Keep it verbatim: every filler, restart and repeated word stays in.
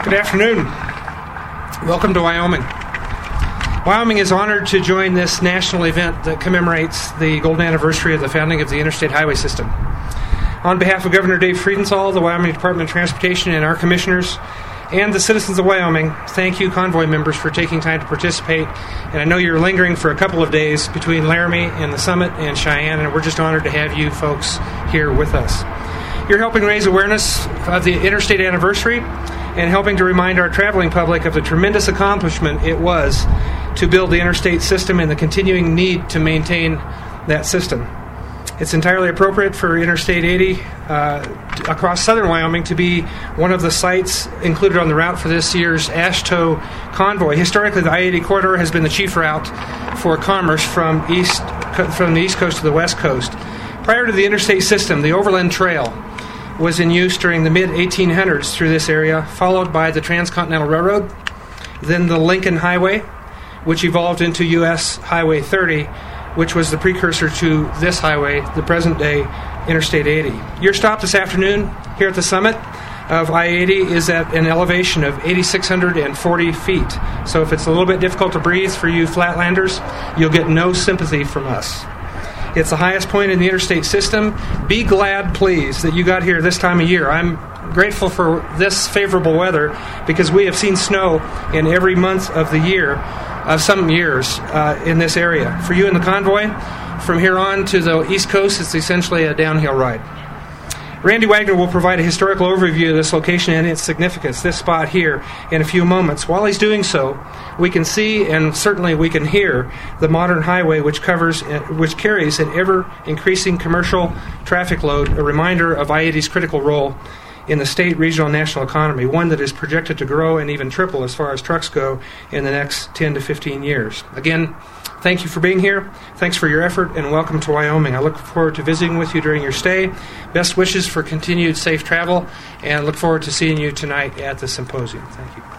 Good afternoon. Welcome to Wyoming. Wyoming is honored to join this national event that commemorates the golden anniversary of the founding of the Interstate Highway System. On behalf of Governor Dave Friedenthal, the Wyoming Department of Transportation, and our commissioners, and the citizens of Wyoming, thank you, convoy members, for taking time to participate. And I know you're lingering for a couple of days between Laramie and the Summit and Cheyenne, and we're just honored to have you folks here with us. You're helping raise awareness of the Interstate Anniversary and helping to remind our traveling public of the tremendous accomplishment it was to build the interstate system and the continuing need to maintain that system. It's entirely appropriate for Interstate eighty uh, across southern Wyoming to be one of the sites included on the route for this year's AASHTO convoy. Historically, the I eighty corridor has been the chief route for commerce from east from the east coast to the west coast. Prior to the interstate system, the Overland Trail was in use during the mid eighteen hundreds through this area, followed by the Transcontinental Railroad, then the Lincoln Highway, which evolved into U S Highway thirty, which was the precursor to this highway, the present-day Interstate eighty. Your stop this afternoon here at the summit of I eighty is at an elevation of eight thousand six hundred forty feet. So if it's a little bit difficult to breathe for you flatlanders, you'll get no sympathy from us. It's the highest point in the interstate system. Be glad, please, that you got here this time of year. I'm grateful for this favorable weather because we have seen snow in every month of the year, of some years, uh, in this area. For you in the convoy, from here on to the East Coast, it's essentially a downhill ride. Randy Wagner will provide a historical overview of this location and its significance, this spot here, in a few moments. While he's doing so, we can see and certainly we can hear the modern highway which covers, which carries an ever-increasing commercial traffic load, a reminder of I eighty's critical role in the state, regional, and national economy, one that is projected to grow and even triple as far as trucks go in the next ten to fifteen years. Again, thank you for being here. Thanks for your effort, and welcome to Wyoming. I look forward to visiting with you during your stay. Best wishes for continued safe travel, and look forward to seeing you tonight at the symposium. Thank you.